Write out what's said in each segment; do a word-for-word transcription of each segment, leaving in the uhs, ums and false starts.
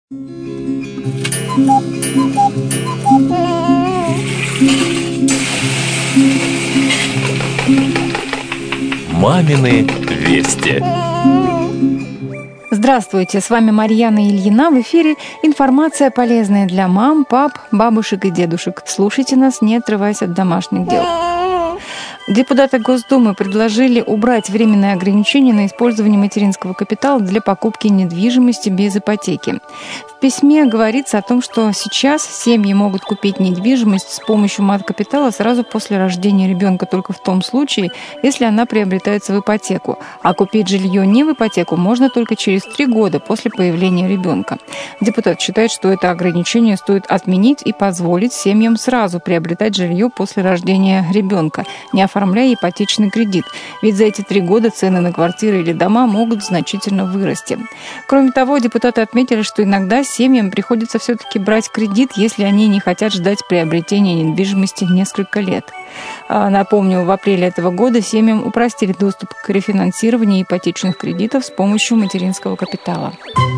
Мамины вести. Здравствуйте, с вами Марьяна Ильина. В эфире информация, полезная для мам, пап, бабушек и дедушек. Слушайте нас, не отрываясь от домашних дел. Депутаты Госдумы предложили убрать временное ограничение на использование материнского капитала для покупки недвижимости без ипотеки. В письме говорится о том, что сейчас семьи могут купить недвижимость с помощью мат-капитала сразу после рождения ребенка только в том случае, если она приобретается в ипотеку, а купить жилье не в ипотеку можно только через три года после появления ребенка. Депутат считает, что это ограничение стоит отменить и позволить семьям сразу приобретать жилье после рождения ребенка, не оформляя ипотечный кредит, ведь за эти три года цены на квартиры или дома могут значительно вырасти. Кроме того, депутаты отметили, что иногда семьям приходится все-таки брать кредит, если они не хотят ждать приобретения недвижимости несколько лет. Напомню, в апреле этого года семьям упростили доступ к рефинансированию ипотечных кредитов с помощью материнского капитала.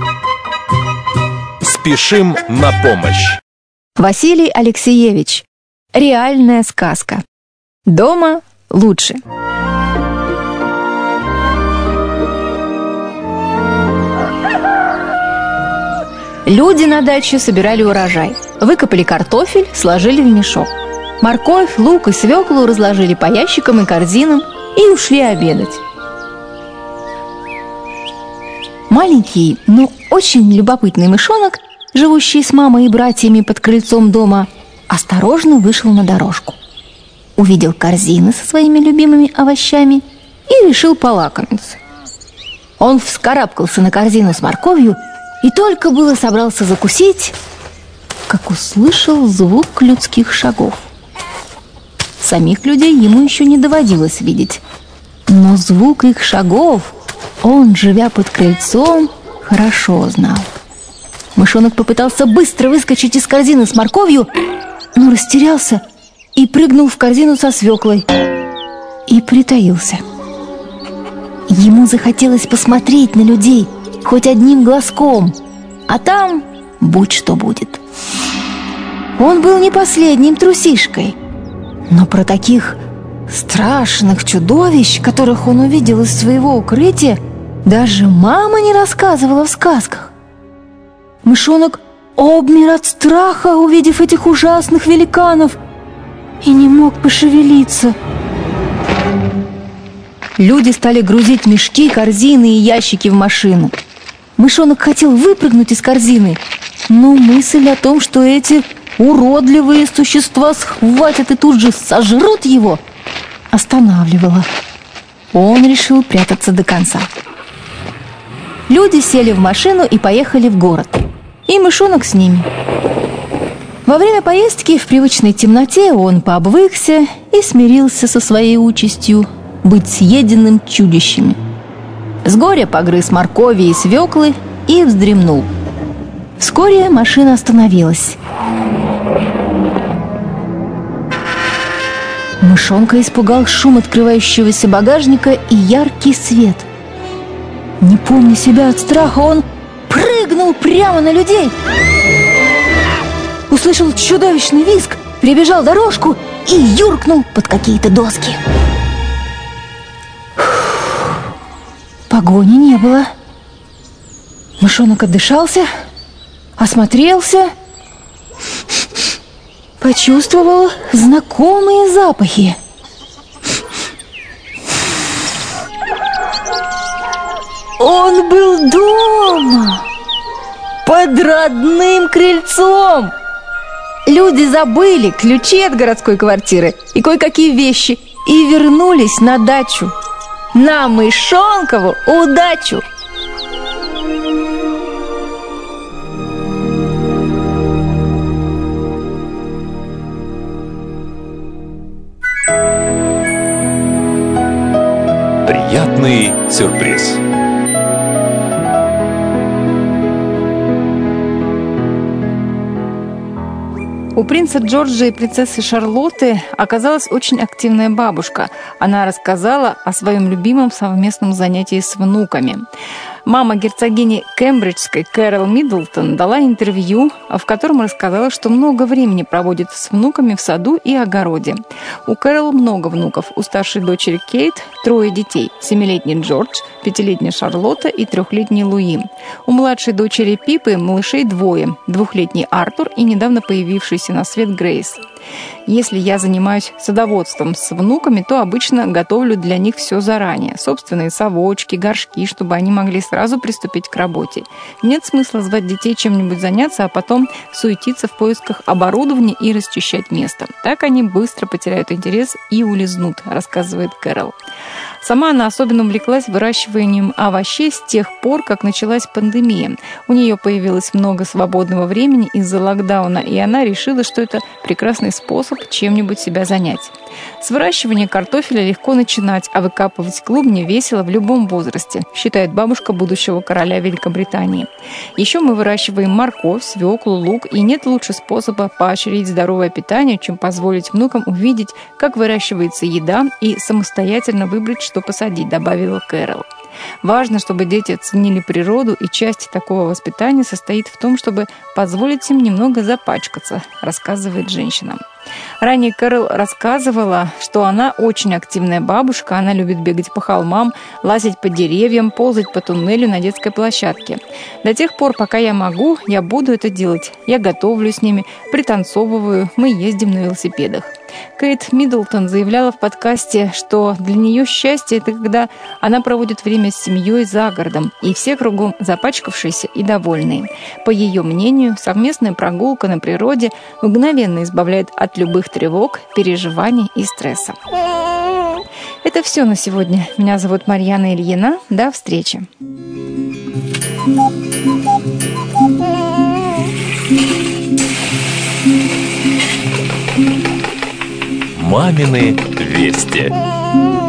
Спешим на помощь. Василий Алексеевич. Реальная сказка. Дома лучше. Люди на даче собирали урожай. Выкопали картофель, сложили в мешок. Морковь, лук и свеклу разложили по ящикам и корзинам и ушли обедать. Маленький, но очень любопытный мышонок, живущий с мамой и братьями под крыльцом дома, осторожно вышел на дорожку. Увидел корзины со своими любимыми овощами и решил полакомиться. Он вскарабкался на корзину с морковью и только было собрался закусить, как услышал звук людских шагов. Самих людей ему еще не доводилось видеть, но звук их шагов он, живя под крыльцом, хорошо знал. Мышонок попытался быстро выскочить из корзины с морковью, но растерялся и прыгнул в корзину со свеклой и притаился. Ему захотелось посмотреть на людей хоть одним глазком, а там будь что будет. Он был не последним трусишкой, но про таких страшных чудовищ, которых он увидел из своего укрытия, даже мама не рассказывала в сказках. Мышонок обмер от страха, увидев этих ужасных великанов, и не мог пошевелиться. Люди стали грузить мешки, корзины и ящики в машину. Мышонок хотел выпрыгнуть из корзины, но мысль о том, что эти уродливые существа схватят и тут же сожрут его, останавливала. Он решил прятаться до конца. Люди сели в машину и поехали в город, и мышонок с ними. Во время поездки в привычной темноте он пообвыкся и смирился со своей участью быть съеденным чудищами. С горя погрыз моркови и свеклы и вздремнул. Вскоре машина остановилась. Мышонка испугал шум открывающегося багажника и яркий свет. Не помня себя от страха, он прыгнул прямо на людей. Услышал чудовищный визг, перебежал дорожку и юркнул под какие-то доски. Погони не было. Мышонок отдышался, осмотрелся, почувствовал знакомые запахи. Он был дома, под родным крыльцом. Люди забыли ключи от городской квартиры и кое-какие вещи и вернулись на дачу. На мышонкову удачу! Приятный сюрприз. У принца Джорджа и принцессы Шарлотты оказалась очень активная бабушка. Она рассказала о своем любимом совместном занятии с внуками. Мама герцогини Кембриджской Кэрол Миддлтон дала интервью, в котором рассказала, что много времени проводит с внуками в саду и огороде. У Кэрол много внуков. У старшей дочери Кейт трое детей. Семилетний Джордж, пятилетняя Шарлотта и трехлетний Луи. У младшей дочери Пипы малышей двое. Двухлетний Артур и недавно появившийся на свет Грейс. Если я занимаюсь садоводством с внуками, то обычно готовлю для них все заранее. Собственные совочки, горшки, чтобы они могли сразу приступить к работе. Нет смысла звать детей чем-нибудь заняться, а потом суетиться в поисках оборудования и расчищать место. Так они быстро потеряют интерес и улизнут, рассказывает Кэрол. Сама она особенно увлеклась выращиванием овощей с тех пор, как началась пандемия. У нее появилось много свободного времени из-за локдауна, и она решила, что это прекрасный способ чем-нибудь себя занять. С выращивания картофеля легко начинать, а выкапывать клубни весело в любом возрасте, считает бабушка будущего короля Великобритании. Еще мы выращиваем морковь, свеклу, лук, и нет лучше способа поощрить здоровое питание, чем позволить внукам увидеть, как выращивается еда, и самостоятельно выбрать, что посадить, добавила Кэрол. Важно, чтобы дети оценили природу, и часть такого воспитания состоит в том, чтобы позволить им немного запачкаться, рассказывает женщина. Ранее Кэрол рассказывала, что она очень активная бабушка, она любит бегать по холмам, лазить по деревьям, ползать по туннелю на детской площадке. До тех пор, пока я могу, я буду это делать. Я готовлю с ними, пританцовываю, мы ездим на велосипедах. Кейт Миддлтон заявляла в подкасте, что для нее счастье – это когда она проводит время с семьей за городом, и все кругом запачкавшиеся и довольные. По ее мнению, совместная прогулка на природе мгновенно избавляет от любых тревог, переживаний и стресса. Это все на сегодня. Меня зовут Марьяна Ильина. До встречи. «Мамины вести».